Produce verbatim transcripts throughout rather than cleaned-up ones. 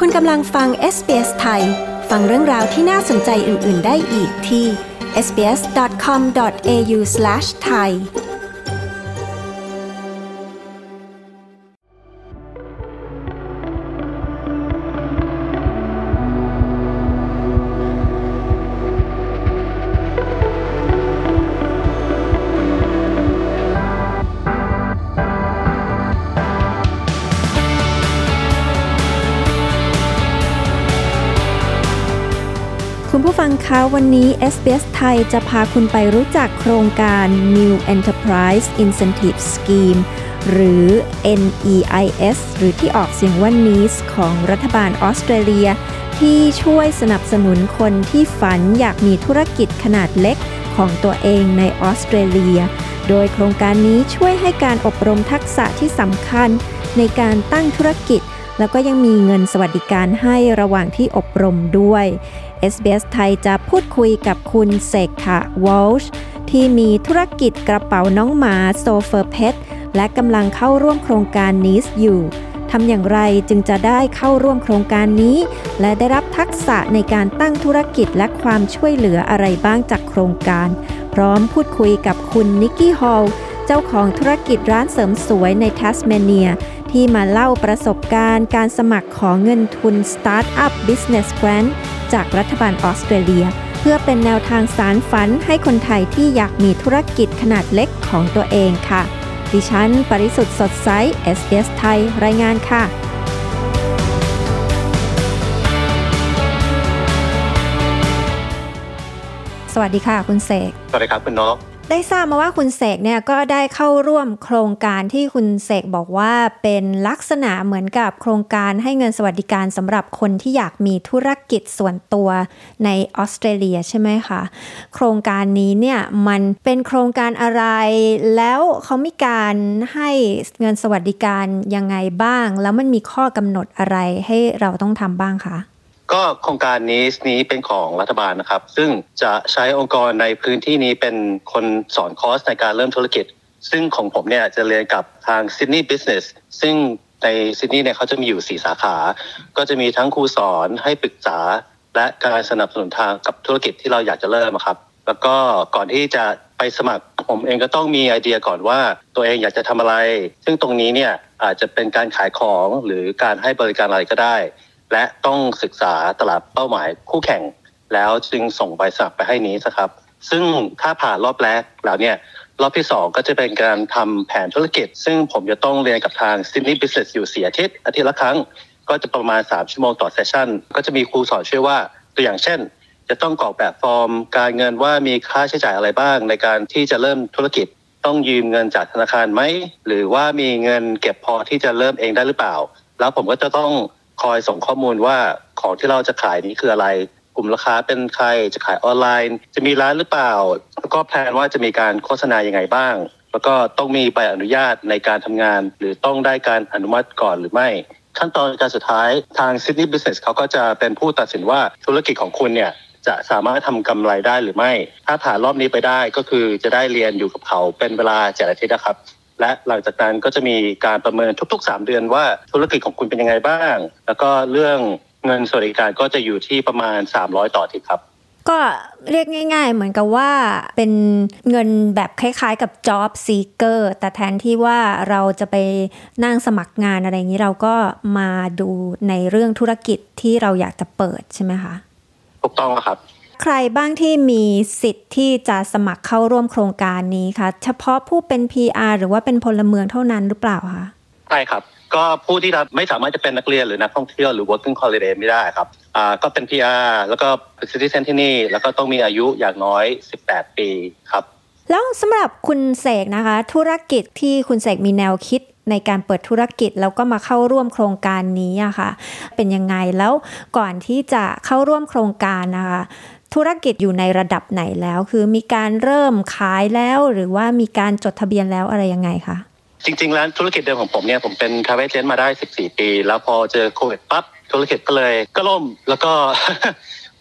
คุณกำลังฟัง เอส บี เอส ไทยฟังเรื่องราวที่น่าสนใจอื่นๆได้อีกที่ เอส บี เอส ดอท คอม ดอท เอ ยู สแลช ไทยคุณผู้ฟังคะวันนี้ เอส บี เอส ไทยจะพาคุณไปรู้จักโครงการ New Enterprise Incentive Scheme หรือ เอ็น อี ไอ เอส หรือที่ออกเสียงว่า เอ็น อี เอ เอส ของรัฐบาลออสเตรเลียที่ช่วยสนับสนุนคนที่ฝันอยากมีธุรกิจขนาดเล็กของตัวเองในออสเตรเลียโดยโครงการนี้ช่วยให้การอบรมทักษะที่สำคัญในการตั้งธุรกิจแล้วก็ยังมีเงินสวัสดิการให้ระหว่างที่อบรมด้วย เอส บี เอส ไทยจะพูดคุยกับคุณเสกค่ะวอลช์ที่มีธุรกิจกระเป๋าน้องหมาโซเฟอร์เพทและกำลังเข้าร่วมโครงการนี้อยู่ทำอย่างไรจึงจะได้เข้าร่วมโครงการนี้และได้รับทักษะในการตั้งธุรกิจและความช่วยเหลืออะไรบ้างจากโครงการพร้อมพูดคุยกับคุณนิกกี้ฮอลเจ้าของธุรกิจร้านเสริมสวยในทัสเมเนียที่มาเล่าประสบการณ์การสมัครขอเงินทุน Startup Business Grant จากรัฐบาลออสเตรเลียเพื่อเป็นแนวทางสานฝันให้คนไทยที่อยากมีธุรกิจขนาดเล็กของตัวเองค่ะดิฉันปริสุทธิ์สดใส เอส บี เอส ไทยรายงานค่ะสวัสดีค่ะคุณเสกสวัสดีครับคุณนกได้ทราบมาว่าคุณเสกเนี่ยก็ได้เข้าร่วมโครงการที่คุณเสกบอกว่าเป็นลักษณะเหมือนกับโครงการให้เงินสวัสดิการสำหรับคนที่อยากมีธุรกิจส่วนตัวในออสเตรเลียใช่ไหมคะโครงการนี้เนี่ยมันเป็นโครงการอะไรแล้วเขามีการให้เงินสวัสดิการยังไงบ้างแล้วมันมีข้อกำหนดอะไรให้เราต้องทำบ้างคะก็โครงการนี้นี้เป็นของรัฐบาลนะครับซึ่งจะใช้องค์กรในพื้นที่นี้เป็นคนสอนคอร์สในการเริ่มธุรกิจซึ่งของผมเนี่ยจะเรียนกับทาง Sydney Business ซึ่งในซิดนีย์เนี่ยเขาจะมีอยู่สี่สาขาก็จะมีทั้งครูสอนให้ปรึกษาและการสนับสนุนทางกับธุรกิจที่เราอยากจะเริ่มครับแล้วก็ก่อนที่จะไปสมัครผมเองก็ต้องมีไอเดียก่อนว่าตัวเองอยากจะทำอะไรซึ่งตรงนี้เนี่ยอาจจะเป็นการขายของหรือการให้บริการอะไรก็ได้และต้องศึกษาตลาดเป้าหมายคู่แข่งแล้วจึงส่งใบสมัครไปให้นี้นะครับซึ่งถ้าผ่านรอบแรกแล้วเนี่ยรอบที่สองก็จะเป็นการทำแผนธุรกิจซึ่งผมจะต้องเรียนกับทาง Sydney Business อยู่สี่อาทิตย์อาทิตย์ละครั้งก็จะประมาณสามชั่วโมงต่อเซสชั่นก็จะมีครูสอนช่วยว่าตัวอย่างเช่นจะต้องกรอกแบบฟอร์มการเงินว่ามีค่าใช้จ่ายอะไรบ้างในการที่จะเริ่มธุรกิจต้องยืมเงินจากธนาคารไหมหรือว่ามีเงินเก็บพอที่จะเริ่มเองได้หรือเปล่าแล้วผมก็จะต้องคอยส่งข้อมูลว่าของที่เราจะขายนี้คืออะไรกลุ่มราคาเป็นใครจะขายออนไลน์จะมีร้านหรือเปล่าแล้วก็แพลนว่าจะมีการโฆษณายังไงบ้างแล้วก็ต้องมีใบอนุญาตในการทำงานหรือต้องได้การอนุมัติก่อนหรือไม่ขั้นตอนการสุดท้ายทาง Sydney Business เขาก็จะเป็นผู้ตัดสินว่าธุรกิจของคุณเนี่ยจะสามารถทำกำไรได้หรือไม่ถ้าผ่านรอบนี้ไปได้ก็คือจะได้เรียนอยู่กับเขาเป็นเวลาเจ็ดอาทิตย์นะครับและหลังจากนั้นก็จะมีการประเมินทุกๆสามเดือนว่าธุรกิจของคุณเป็นยังไงบ้างแล้วก็เรื่องเงินสวัสดิการก็จะอยู่ที่ประมาณสามร้อยต่ออาทิตย์ครับก็เรียกง่ายๆเหมือนกับว่าเป็นเงินแบบคล้ายๆกับ job seeker แต่แทนที่ว่าเราจะไปนั่งสมัครงานอะไรอย่างนี้เราก็มาดูในเรื่องธุรกิจที่เราอยากจะเปิดใช่ไหมคะถูกต้องครับใครบ้างที่มีสิทธิ์ที่จะสมัครเข้าร่วมโครงการนี้คะเฉพาะผู้เป็น พี อาร์ หรือว่าเป็นพลเมืองเท่านั้นหรือเปล่าคะใช่ครับก็ผู้ที่ไม่สามารถจะเป็นนักเรียนหรือนักท่องเที่ยวหรือ working holiday ไม่ได้ครับอ่าก็เป็น พี อาร์ แล้วก็เป็น citizen ที่นี่แล้วก็ต้องมีอายุอย่างน้อยสิบแปดปีครับแล้วสำหรับคุณเสกนะคะธุรกิจที่คุณเสกมีแนวคิดในการเปิดธุรกิจแล้วก็มาเข้าร่วมโครงการนี้อะค่ะเป็นยังไงแล้วก่อนที่จะเข้าร่วมโครงการนะคะธุรกิจอยู่ในระดับไหนแล้วคือมีการเริ่มขายแล้วหรือว่ามีการจดทะเบียนแล้วอะไรยังไงคะจริงๆแล้วธุรกิจเดิมของผมเนี่ยผมเป็น travel agent มาได้สิบสี่ปีแล้วพอเจอโควิดปั๊บธุรกิจก็เลยก็ล่มแล้วก็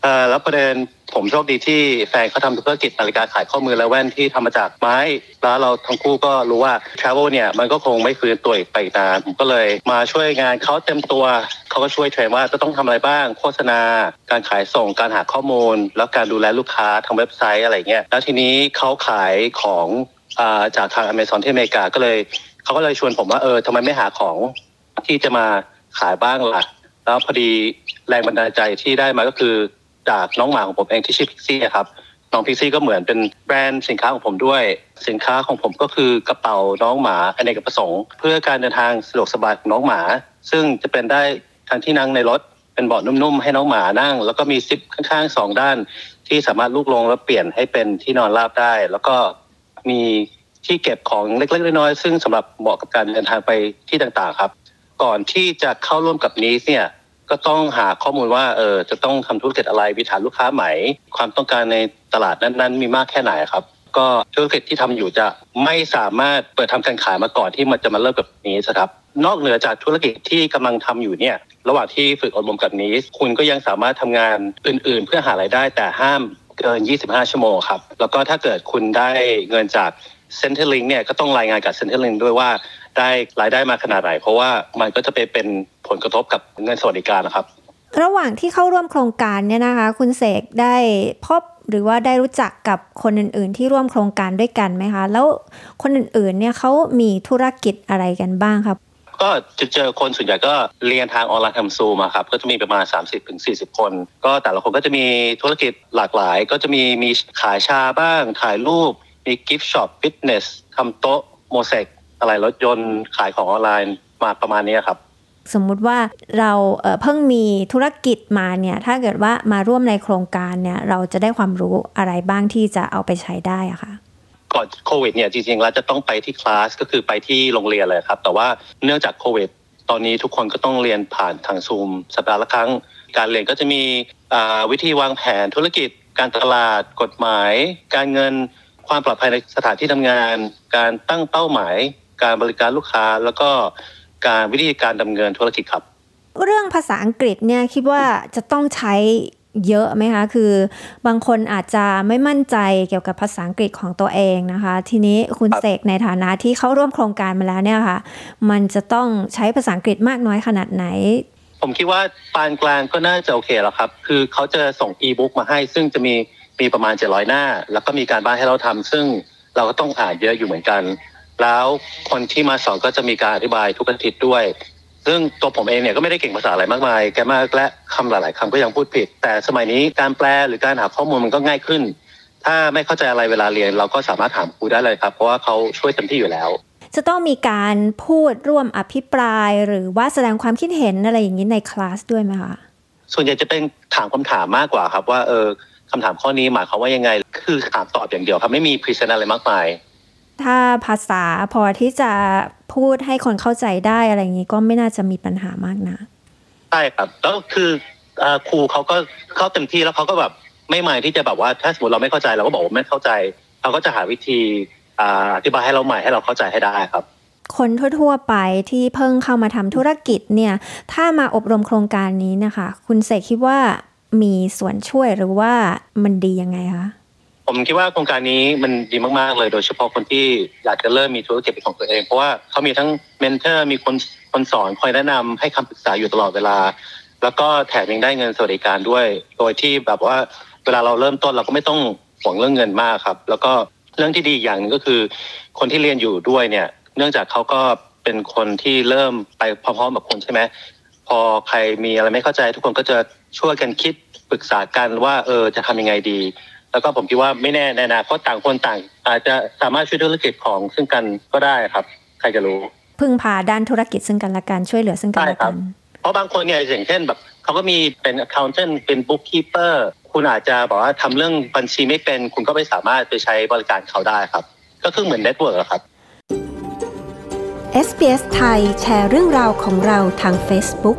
เอ่อแล้วประเด็นผมโชคดีที่แฟนเขาทำธุรกิจนาฬิกาขายข้อมือและแว่นที่ทำมาจากไม้แล้วเราทั้งคู่ก็รู้ว่า travel เนี่ยมันก็คงไม่ฟื้นตัวอีกไปนานผมก็เลยมาช่วยงานเขาเต็มตัวเขาก็ช่วยเทรนว่าจะต้องทำอะไรบ้างโฆษณาการขายส่งการหาข้อมูลแล้วการดูแลลูกค้าทางเว็บไซต์อะไรเงี้ยแล้วทีนี้เขาขายของอ่าจากทาง Amazon ที่อเมริกาก็เลยเขาก็เลยชวนผมว่าเออทำไมไม่หาของที่จะมาขายบ้างล่ะแล้วพอดีแรงบันดาลใจที่ได้มาก็คือจากน้องหมาของผมเองที่ชื่อพิกซี่ครับน้องพิกซี่ก็เหมือนเป็นแบรนด์สินค้าของผมด้วยสินค้าของผมก็คือกระเป๋าน้องหมาอเนกประสงค์เพื่อการเดินทางสะดวกสบายของน้องหมาซึ่งจะเป็นได้ทั้งที่นั่งในรถเป็นเบาะนุ่มๆให้น้องหมานั่งแล้วก็มีซิปข้างๆสองด้านที่สามารถลูกลงแล้วเปลี่ยนให้เป็นที่นอนราบได้แล้วก็มีที่เก็บของเล็กๆน้อยๆซึ่งสำหรับเหมาะกับการเดินทางไปที่ต่างๆครับก่อนที่จะเข้าร่วมกับนี้เนี่ยก็ต้องหาข้อมูลว่าเออจะต้องทำธุรกิจอะไรมีฐานลูกค้าไหมความต้องการในตลาดนั้นๆมีมากแค่ไหนครับก็ธุรกิจที่ทำอยู่จะไม่สามารถเปิดทำการขายมาก่อนที่มันจะมาเริ่มกับนี้ครับนอกเหนือจากธุรกิจที่กำลังทำอยู่เนี่ยระหว่างที่ฝึกอบรมกับนี้คุณก็ยังสามารถทำงานอื่นๆเพื่อหารายได้แต่ห้ามเกินยี่สิบห้าชั่วโมงครับแล้วก็ถ้าเกิดคุณได้เงินจาก Centrelink เนี่ยก็ต้องรายงานกับ Centrelink ด้วยว่าได้รายได้มาขนาดไหนเพราะว่ามันก็จะไปเป็นผลกระทบกับเงินสวัสดิการนะครับระหว่างที่เข้าร่วมโครงการเนี่ยนะคะคุณเสกได้พบหรือว่าได้รู้จักกับคนอื่นๆที่ร่วมโครงการด้วยกันไหมคะแล้วคนอื่นๆเนี่ยเขามีธุรกิจอะไรกันบ้างครับก็จะเจอคนส่วนใหญ่ก็เรียนทางออนไลน์ทำซูมอะครับก็จะมีประมาณ สามสิบถึงสี่สิบ คนก็แต่ละคนก็จะมีธุรกิจหลากหลายก็จะมีมีขายชาบ้างถ่ายรูปมีกิฟต์ช็อปฟิตเนสทำโต๊ะโมเสกอะไรรถยนต์ขายของออนไลน์มาประมาณนี้ครับสมมุติว่าเราเอ่อเพิ่งมีธุรกิจมาเนี่ยถ้าเกิดว่ามาร่วมในโครงการเนี่ยเราจะได้ความรู้อะไรบ้างที่จะเอาไปใช้ได้อะคะก่อนโควิดเนี่ยจริงๆแล้วจะต้องไปที่คลาสก็คือไปที่โรงเรียนเลยครับแต่ว่าเนื่องจากโควิดตอนนี้ทุกคนก็ต้องเรียนผ่านทางซูมสัปดาห์ละครั้งการเรียนก็จะมีวิธีวางแผนธุรกิจการตลาดกฎหมายการเงินความปลอดภัยในสถานที่ทำงานการตั้งเป้าหมายการบริการลูกค้าแล้วก็การวิธีการดำเนินธุรกิจครับเรื่องภาษาอังกฤษเนี่ยคิดว่าจะต้องใช้เยอะไหมคะคือบางคนอาจจะไม่มั่นใจเกี่ยวกับภาษาอังกฤษของตัวเองนะคะทีนี้คุณเสกในฐานะที่เข้าร่วมโครงการมาแล้วเนี่ยค่ะมันจะต้องใช้ภาษาอังกฤษมากน้อยขนาดไหนผมคิดว่าปานกลางก็น่าจะโอเคแล้วครับคือเขาจะส่งอีบุ๊กมาให้ซึ่งจะมีมีประมาณเจ็ดร้อยหน้าแล้วก็มีการบ้านให้เราทำซึ่งเราก็ต้องอ่านเยอะอยู่เหมือนกันแล้วคนที่มาสอนก็จะมีการอธิบายทุกอาทิตย์ด้วยซึ่งตัวผมเองเนี่ยก็ไม่ได้เก่งภาษาอะไรมากมายแกมากและคำหลายๆคำก็ยังพูดผิดแต่สมัยนี้การแปลหรือการหาข้อมูลมันก็ง่ายขึ้นถ้าไม่เข้าใจอะไรเวลาเรียนเราก็สามารถถามครูได้เลยครับเพราะว่าเขาช่วยเต็มที่อยู่แล้วจะต้องมีการพูดร่วมอภิปรายหรือว่าแสดงความคิดเห็นอะไรอย่างนี้ในคลาสด้วยไหมคะส่วนใหญ่จะเป็นถามคำถามมากกว่าครับว่าเออคำถามข้อนี้หมายความว่ายังไงคือถามตอบอย่างเดียวครับไม่มีพรีเซนต์อะไรมากมายถ้าภาษาพอที่จะพูดให้คนเข้าใจได้อะไรอย่างนี้ก็ไม่น่าจะมีปัญหามากนะใช่ครับแล้วคือครูเขาก็เข้าเต็มที่แล้วเขาก็แบบไม่หมายที่จะแบบว่าถ้าสมมติเราไม่เข้าใจเราก็บอกว่าไม่เข้าใจเขาก็จะหาวิธีอธิบายให้เราใหม่ให้เราเข้าใจให้ได้ครับคนทั่วๆไปที่เพิ่งเข้ามาทำธุรกิจเนี่ยถ้ามาอบรมโครงการนี้นะคะคุณเสกคิดว่ามีส่วนช่วยหรือว่ามันดียังไงคะผมคิดว่าโครงการนี้มันดีมากๆเลยโดยเฉพาะคนที่อยากจะเริ่มมีธุรกิจเป็นของตัวเองเพราะว่าเขามีทั้งเมนเทอร์มีคนคนสอนคอยแนะนำให้คำปรึกษาอยู่ตลอดเวลาแล้วก็แถมยังได้เงินสวัสดิการด้วยโดยที่แบบว่าเวลาเราเริ่มต้นเราก็ไม่ต้องห่วงเรื่องเงินมากครับแล้วก็เรื่องที่ดีอย่างนึงก็คือคนที่เรียนอยู่ด้วยเนี่ยเนื่องจากเขาก็เป็นคนที่เริ่มไปพร้อมๆกับคุณใช่ไหมพอใครมีอะไรไม่เข้าใจทุกคนก็จะช่วยกันคิดปรึกษากันว่าเออจะทำยังไงดีแล้วก็ผมคิดว่าไม่แน่ในอนาคตต่างคนต่างอาจจะสามารถช่วยธุรกิจของซึ่งกันก็ได้ครับใครจะรู้พึ่งพาด้านธุรกิจซึ่งกันและกันช่วยเหลือซึ่งกันและกันเพราะบางคนเนี่ยอย่างเช่นแบบเขาก็มีเป็น accountant เป็น bookkeeper คุณอาจจะบอกว่าทำเรื่องบัญชีไม่เป็นคุณก็ไม่สามารถไปใช้บริการเขาได้ครับก็คือเหมือน network ครับเอส บี เอส ไทยแชร์เรื่องราวของเราทาง Facebook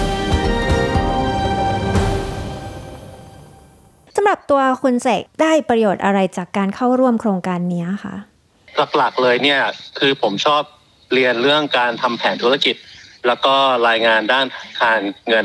สำหรับตัวคุณเสกได้ประโยชน์อะไรจากการเข้าร่วมโครงการนี้คะหลักๆเลยเนี่ยคือผมชอบเรียนเรื่องการทำแผนธุรกิจแล้วก็รายงานด้านการเงินนะครับ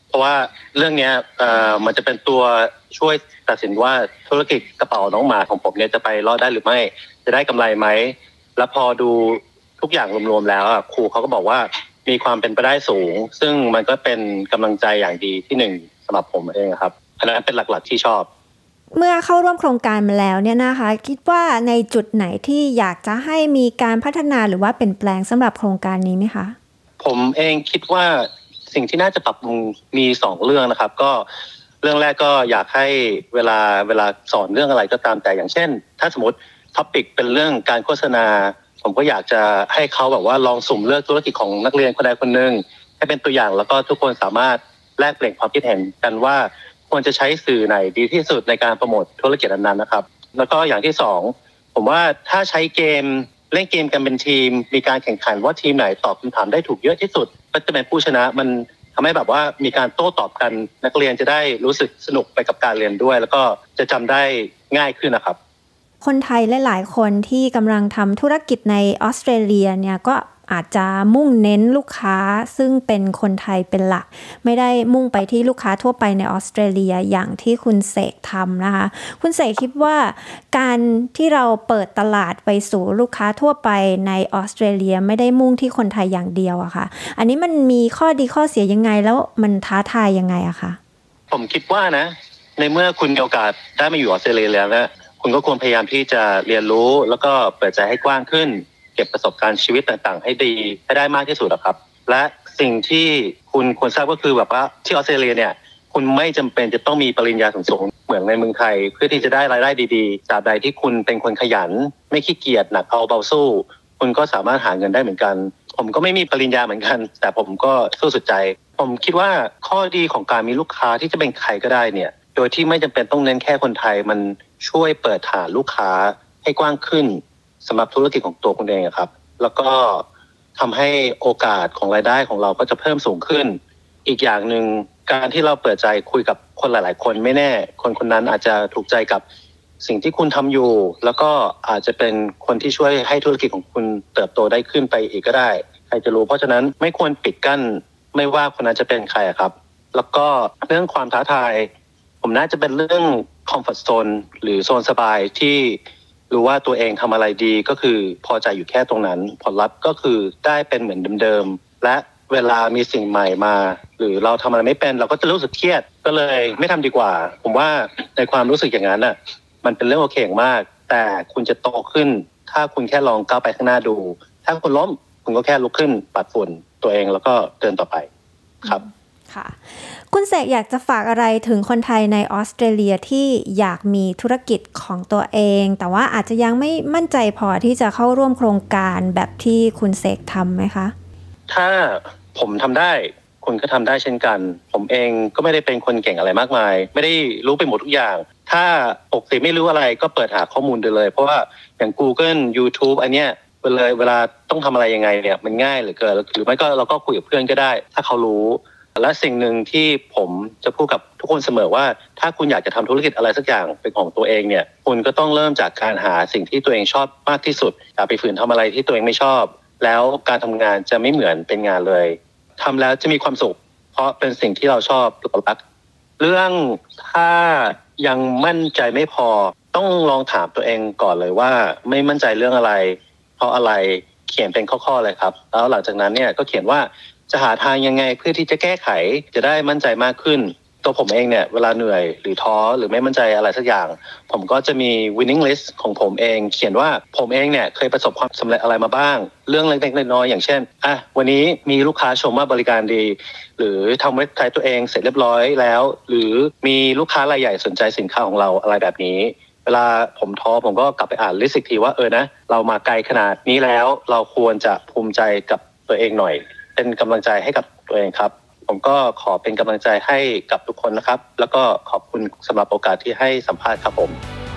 เพราะว่าเรื่องนี้เอ่อมันจะเป็นตัวช่วยตัดสินว่าธุรกิจกระเป๋าน้องหมาของผมเนี่ยจะไปรอดได้หรือไม่จะได้กำไรไหมแล้วพอดูทุกอย่างรวมๆแล้วครูเขาก็บอกว่ามีความเป็นไปได้สูงซึ่งมันก็เป็นกำลังใจอย่างดีที่หนึ่งสำหรับผมเองครับอันนั้นเป็นหลักๆที่ชอบเมื่อเข้าร่วมโครงการมาแล้วเนี่ยนะคะคิดว่าในจุดไหนที่อยากจะให้มีการพัฒนาหรือว่าเปลี่ยนแปลงสำหรับโครงการนี้ไหมคะผมเองคิดว่าสิ่งที่น่าจะปรับปรุงมีสองเรื่องนะครับก็เรื่องแรกก็อยากให้เวลาเวลาสอนเรื่องอะไรก็ตามแต่อย่างเช่นถ้าสมมติท็อปิกเป็นเรื่องการโฆษณาผมก็อยากจะให้เขาแบบว่าลองสุ่มเลือกธุรกิจของนักเรียนคนใดคนหนึ่งให้เป็นตัวอย่างแล้วก็ทุกคนสามารถแลกเปลี่ยนความคิดเห็นกันว่าควรจะใช้สื่อไหนดีที่สุดในการโปรโมทธุรกิจนั้นๆนะครับแล้วก็อย่างที่สองผมว่าถ้าใช้เกมเล่นเกมกันเป็นทีมมีการแข่งขันว่าทีมไหนตอบคำถามได้ถูกเยอะที่สุดก็จะเป็นผู้ชนะมันทำให้แบบว่ามีการโต้ตอบกันนักเรียนจะได้รู้สึกสนุกไปกับการเรียนด้วยแล้วก็จะจำได้ง่ายขึ้นนะครับคนไทยหลายๆคนที่กำลังทำธุรกิจในออสเตรเลียเนี่ยก็อาจจะมุ่งเน้นลูกค้าซึ่งเป็นคนไทยเป็นหลักไม่ได้มุ่งไปที่ลูกค้าทั่วไปในออสเตรเลียอย่างที่คุณเสกทำนะคะคุณเสกคิดว่าการที่เราเปิดตลาดไปสู่ลูกค้าทั่วไปในออสเตรเลียไม่ได้มุ่งที่คนไทยอย่างเดียวอะค่ะอันนี้มันมีข้อดีข้อเสียยังไงแล้วมันท้าทายยังไงอะคะผมคิดว่านะในเมื่อคุณมีโอกาสได้มาอยู่ออสเตรเลียแล้วนะคุณก็ควรพยายามที่จะเรียนรู้แล้วก็เปิดใจให้กว้างขึ้นเก็บประสบการณ์ชีวิตต่างๆให้ดีให้ได้มากที่สุดครับและสิ่งที่คุณควรทราบก็คือแบบว่าที่ออสเตรเลียเนี่ยคุณไม่จำเป็นจะต้องมีปริญญาสูงๆเหมือนในเมืองไทยเพื่อที่จะได้รายได้ดีๆตราบใดที่คุณเป็นคนขยันไม่ขี้เกียจหนักเอาเบาสู้คุณก็สามารถหาเงินได้เหมือนกันผมก็ไม่มีปริญญาเหมือนกันแต่ผมก็สู้สุดใจผมคิดว่าข้อดีของการมีลูกค้าที่จะเป็นใครก็ได้เนี่ยโดยที่ไม่จำเป็นต้องเน้นแค่คนไทยมันช่วยเปิดฐานลูกค้าให้กว้างขึ้นสำหรับธุรกิจของตัวคุณเองครับแล้วก็ทำให้โอกาสของรายได้ของเราก็จะเพิ่มสูงขึ้นอีกอย่างหนึ่งการที่เราเปิดใจคุยกับคนหลายๆคนไม่แน่คนคนนั้นอาจจะถูกใจกับสิ่งที่คุณทำอยู่แล้วก็อาจจะเป็นคนที่ช่วยให้ธุรกิจของคุณเติบโตได้ขึ้นไปอีกก็ได้ใครจะรู้เพราะฉะนั้นไม่ควรปิดกั้นไม่ว่าคนนั้นจะเป็นใครครับแล้วก็เรื่องความท้าทายผมน่าจะเป็นเรื่องคอมฟอร์ตโซนหรือโซนสบายที่รู้ว่าตัวเองทำอะไรดีก็คือพอใจอยู่แค่ตรงนั้นผลลัพธ์ก็คือได้เป็นเหมือนเดิมๆและเวลามีสิ่งใหม่มาหรือเราทำอะไรไม่เป็นเราก็จะรู้สึกเครียดก็เลยไม่ทำดีกว่าผมว่าในความรู้สึกอย่างนั้นน่ะมันเป็นเรื่องโอเคมากแต่คุณจะโตขึ้นถ้าคุณแค่ลองก้าวไปข้างหน้าดูถ้าคุณล้มคุณก็แค่ลุกขึ้นปัดฝุ่นตัวเองแล้วก็เดินต่อไปครับค่ะคุณเสกอยากจะฝากอะไรถึงคนไทยในออสเตรเลียที่อยากมีธุรกิจของตัวเองแต่ว่าอาจจะยังไม่มั่นใจพอที่จะเข้าร่วมโครงการแบบที่คุณเสกทำไหมคะถ้าผมทำได้คุณก็ทำได้เช่นกันผมเองก็ไม่ได้เป็นคนเก่งอะไรมากมายไม่ได้รู้ไปหมดทุกอย่างถ้าปกติไม่รู้อะไรก็เปิดหาข้อมูลได้เลยเพราะว่าอย่าง Google YouTube อันเนี้ยเวลาเวลาต้องทำอะไรยังไงเนี่ยมันง่ายเหลือเกินหรือไม่ก็เราก็คุยกับเพื่อนก็ได้ถ้าเขารู้และสิ่งหนึ่งที่ผมจะพูดกับทุกคนเสมอว่าถ้าคุณอยากจะทำธุรกิจอะไรสักอย่างเป็นของตัวเองเนี่ยคุณก็ต้องเริ่มจากการหาสิ่งที่ตัวเองชอบมากที่สุดอย่าไปฝืนทำอะไรที่ตัวเองไม่ชอบแล้วการทำงานจะไม่เหมือนเป็นงานเลยทำแล้วจะมีความสุขเพราะเป็นสิ่งที่เราชอบรักเรื่องถ้ายังมั่นใจไม่พอต้องลองถามตัวเองก่อนเลยว่าไม่มั่นใจเรื่องอะไรเพราะอะไรเขียนเป็นข้อๆเลยครับแล้วหลังจากนั้นเนี่ยก็เขียนว่าจะหาทางยังไงเพื่อที่จะแก้ไขจะได้มั่นใจมากขึ้นตัวผมเองเนี่ยเวลาเหนื่อยหรือท้อหรือไม่มั่นใจอะไรสักอย่างผมก็จะมี winning list ของผมเองเขียนว่าผมเองเนี่ยเคยประสบความสำเร็จอะไรมาบ้างเรื่องเล็กๆน้อยๆอย่างเช่นอ่ะวันนี้มีลูกค้าชมว่าบริการดีหรือทำเว็บไซต์ตัวเองเสร็จเรียบร้อยแล้วหรือมีลูกค้ารายใหญ่สนใจสินค้าของเราอะไรแบบนี้เวลาผมท้อผมก็กลับไปอ่านลิสต์อีกทีว่าเออนะเรามาไกลขนาดนี้แล้วเราควรจะภูมิใจกับตัวเองหน่อยเป็นกำลังใจให้กับตัวเองครับผมก็ขอเป็นกำลังใจให้กับทุกคนนะครับแล้วก็ขอบคุณสำหรับโอกาสที่ให้สัมภาษณ์ครับผม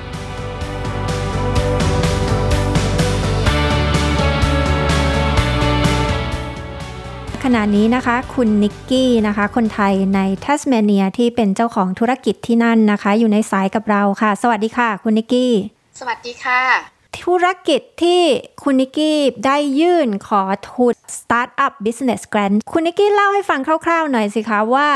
ขณะนี้นะคะคุณนิกกี้นะคะคนไทยในทัสเมเนียที่เป็นเจ้าของธุรกิจที่นั่นนะคะอยู่ในสายกับเราค่ะสวัสดีค่ะคุณนิกกี้สวัสดีค่ะธุรกิจที่คุณนิกกี้ได้ยื่นขอทุน Startup Business Grant คุณนิกกี้เล่าให้ฟังคร่าวๆหน่อยสิคะว่า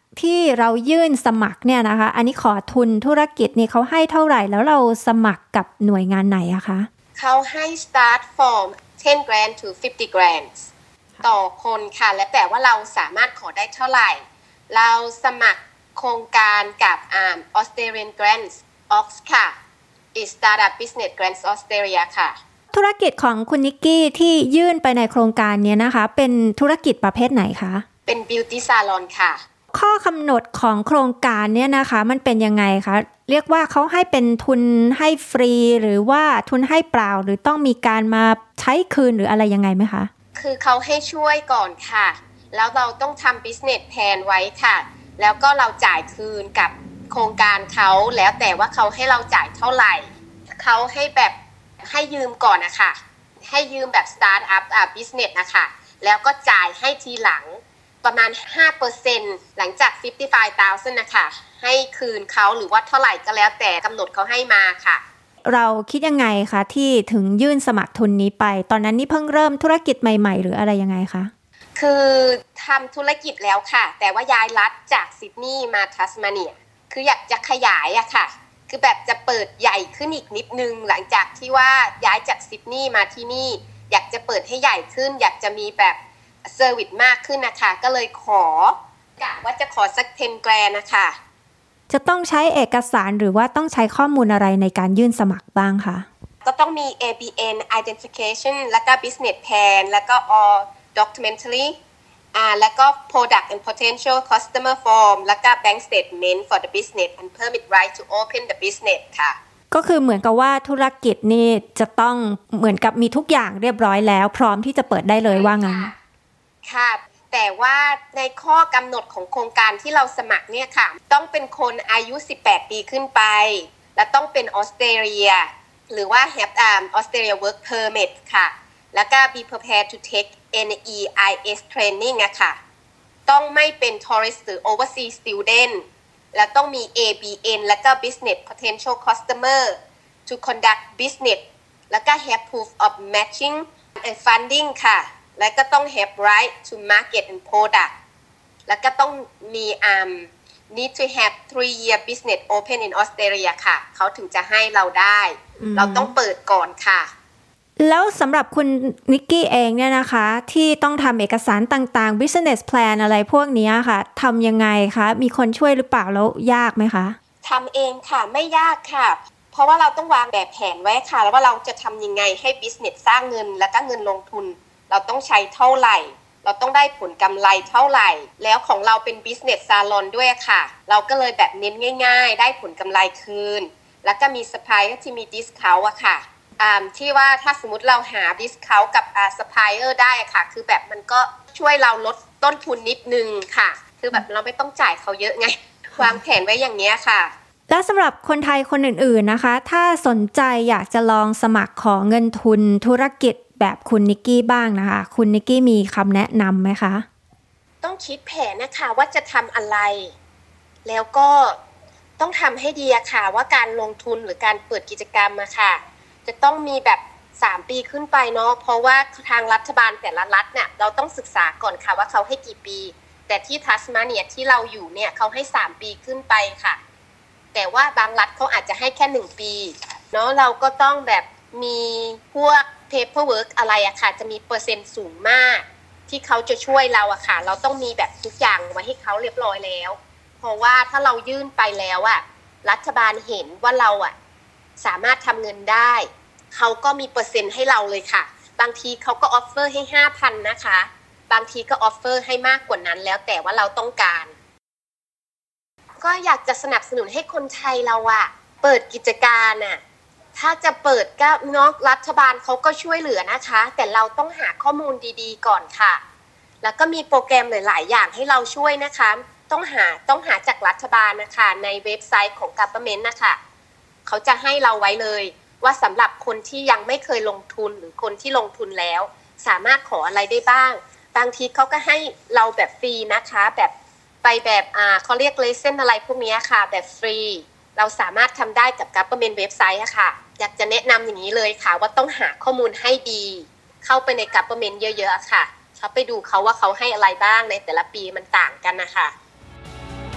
ที่เรายื่นสมัครเนี่ยนะคะอันนี้ขอทุนธุรกิจนี่เขาให้เท่าไหร่แล้วเราสมัครกับหน่วยงานไหนอะคะเขาให้ start from ten grand to fifty grand ต่อคนค่ะและแต่ว่าเราสามารถขอได้เท่าไหร่เราสมัครโครงการกับ Australian Grants Ox ค่ะ is Startup Business Grants Australia ค่ะธุรกิจของคุณนิกกี้ที่ยื่นไปในโครงการนี้นะคะเป็นธุรกิจประเภทไหนคะเป็น Beauty Salon ค่ะข้อกำหนดของโครงการเนี่ยนะคะมันเป็นยังไงคะเรียกว่าเขาให้เป็นทุนให้ฟรีหรือว่าทุนให้เปล่าหรือต้องมีการมาใช้คืนหรืออะไรยังไงไหมคะคือเขาให้ช่วยก่อนค่ะแล้วเราต้องทำ business plan ไว้ค่ะแล้วก็เราจ่ายคืนกับโครงการเขาแล้วแต่ว่าเขาให้เราจ่ายเท่าไหร่เขาให้แบบให้ยืมก่อนนะคะให้ยืมแบบ start up อ่ะ business นะคะแล้วก็จ่ายให้ทีหลังประมาณ ห้าเปอร์เซ็นต์ หลังจาก fifty-five thousand นะคะให้คืนเขาหรือว่าเท่าไหร่ก็แล้วแต่กำหนดเขาให้มาค่ะเราคิดยังไงคะที่ถึงยื่นสมัครทุนนี้ไปตอนนั้นนี่เพิ่งเริ่มธุรกิจใหม่ๆหรืออะไรยังไงคะคือทำธุรกิจแล้วค่ะแต่ว่าย้ายรัฐจากซิดนีย์มาทัสมาเนียคืออยากจะขยายอะค่ะคือแบบจะเปิดใหญ่ขึ้นอีกนิดนึงหลังจากที่ว่าย้ายจากซิดนีย์มาที่นี่อยากจะเปิดให้ใหญ่ขึ้นอยากจะมีแบบเซอร์วิสมากขึ้นนะคะก็เลยขอกะว่าจะขอสักten grandนะคะจะต้องใช้เอกสารหรือว่าต้องใช้ข้อมูลอะไรในการยื่นสมัครบ้างคะก็ต้องมี เอ บี เอ็น identification แล้วก็ business plan แล้วก็ all documentary อ่าแล้วก็ product and potential customer form แล้วก็ bank statement for the business and permit right to open the business ค่ะก็คือเหมือนกับว่าธุรกิจนี่จะต้องเหมือนกับมีทุกอย่างเรียบร้อยแล้วพร้อมที่จะเปิดได้เลยว่างั้นค่ะแต่ว่าในข้อกำหนดของโครงการที่เราสมัครเนี่ยค่ะต้องเป็นคนอายุสิบแปดปีขึ้นไปและต้องเป็นออสเตรเลียหรือว่า have um, Australia work permit ค่ะแล้วก็ be prepared to take เอ็น อี ไอ เอส training อะค่ะต้องไม่เป็น tourist หรือ overseas student และต้องมี เอ บี เอ็น แล้วก็ business potential customer to conduct business แล้วก็ have proof of matching and funding ค่ะแล้วก็ต้อง have right to market and product แล้วก็ต้องมี um, need to have three year business open in Australia ค่ะเขาถึงจะให้เราได้เราต้องเปิดก่อนค่ะแล้วสำหรับคุณนิกกี้เองเนี่ยนะคะที่ต้องทำเอกสารต่างๆ business plan อะไรพวกนี้ค่ะทำยังไงคะมีคนช่วยหรือเปล่าแล้วยากไหมคะทำเองค่ะไม่ยากค่ะเพราะว่าเราต้องวางแบบแผนไว้ค่ะแล้วว่าเราจะทำยังไงให้ business สร้างเงินแล้วก็เงินลงทุนเราต้องใช้เท่าไหร่เราต้องได้ผลกำไรเท่าไหร่แล้วของเราเป็น business salon ด้วยค่ะเราก็เลยแบบเน้นง่ายๆได้ผลกำไรคืนแล้วก็มี supplier ที่มี discount อะค่ะที่ว่าถ้าสมมุติเราหา discount กับ supplier ได้ค่ะคือแบบมันก็ช่วยเราลดต้นทุนนิดนึงค่ะคือแบบเราไม่ต้องจ่ายเขาเยอะไงวางแผนไว้อย่างนี้ค่ะและสำหรับคนไทยคนอื่นๆนะคะถ้าสนใจอยากจะลองสมัครขอเงินทุนธุรกิจแบบคุณนิกกี้บ้างนะคะคุณนิกกี้มีคำแนะนำไหมคะต้องคิดแผนนะคะว่าจะทำอะไรแล้วก็ต้องทำให้ดีอะค่ะว่าการลงทุนหรือการเปิดกิจกรรมอะค่ะจะต้องมีแบบสามปีขึ้นไปเนาะเพราะว่าทางรัฐบาลแต่ละรัฐเนี่ยเราต้องศึกษาก่อนค่ะว่าเขาให้กี่ปีแต่ที่ทัสมาเนียที่เราอยู่เนี่ยเขาให้สามปีขึ้นไปค่ะแต่ว่าบางรัฐเขาอาจจะให้แค่หนึ่งปีเนาะเราก็ต้องแบบมีพวกpaperwork อะไรอะค่ะจะมีเปอร์เซ็นต์สูงมากที่เขาจะช่วยเราอะค่ะเราต้องมีแบบทุกอย่างไว้ให้เขาเรียบร้อยแล้วเพราะว่าถ้าเรายื่นไปแล้วอะรัฐบาลเห็นว่าเราอะสามารถทำเงินได้เขาก็มีเปอร์เซ็นต์ให้เราเลยค่ะบางทีเขาก็ออฟเฟอร์ให้ ห้าพัน นะคะบางทีก็ออฟเฟอร์ให้มากกว่านั้นแล้วแต่ว่าเราต้องการก็อยากจะสนับสนุนให้คนไทยเราอะเปิดกิจการอะถ้าจะเปิดก็เนาะรัฐบาลเขาก็ช่วยเหลือนะคะแต่เราต้องหาข้อมูลดีๆก่อนค่ะแล้วก็มีโปรแกรมหลายๆอย่างให้เราช่วยนะคะต้องหาต้องหาจากรัฐบาลนะคะในเว็บไซต์ของ government นะคะเขาจะให้เราไว้เลยว่าสำหรับคนที่ยังไม่เคยลงทุนหรือคนที่ลงทุนแล้วสามารถขออะไรได้บ้างบางทีเขาก็ให้เราแบบฟรีนะคะแบบไปแบบอ่าเขาเรียกเลเซ่นอะไรพวกนี้ค่ะแบบฟรีเราสามารถทำได้กับ government เว็บไซต์อะค่ะอยากจะแนะนำอย่างนี้เลยค่ะว่าต้องหาข้อมูลให้ดีเข้าไปใน government เยอะๆค่ะเขาไปดูเขาว่าเขาให้อะไรบ้างในแต่ละปีมันต่างกันนะคะ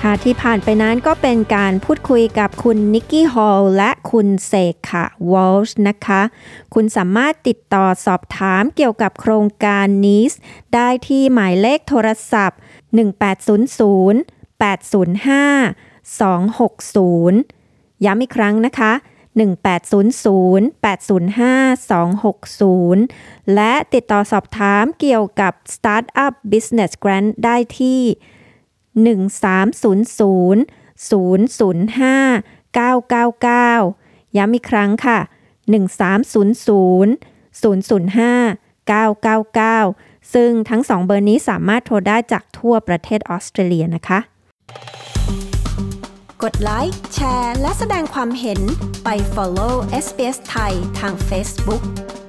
ค่ะที่ผ่านไปนั้นก็เป็นการพูดคุยกับคุณนิกกี้ฮอลและคุณเสกค่ะวอลช์นะคะคุณสามารถติดต่อสอบถามเกี่ยวกับโครงการ เอ็น อี เอ เอส ได้ที่หมายเลขโทรศัพท์หนึ่ง แปด ศูนย์ ศูนย์ แปด ศูนย์ ห้า สอง หก ศูนย์ย้ำอีกครั้งนะคะหนึ่ง แปด ศูนย์ ศูนย์ แปด ศูนย์ ห้า สอง หก ศูนย์และติดต่อสอบถามเกี่ยวกับ Startup Business Grant ได้ที่หนึ่ง สาม ศูนย์ ศูนย์ ศูนย์ ศูนย์ ห้า เก้า เก้า เก้าย้ำอีกครั้งค่ะหนึ่ง สาม ศูนย์ ศูนย์ ศูนย์ ศูนย์ ห้า เก้า เก้า เก้าซึ่งทั้งสองเบอร์นี้สามารถโทรได้จากทั่วประเทศออสเตรเลียนะคะกดไลค์แชร์และแสดงความเห็นไป follow เอส บี เอส ไทยทาง Facebook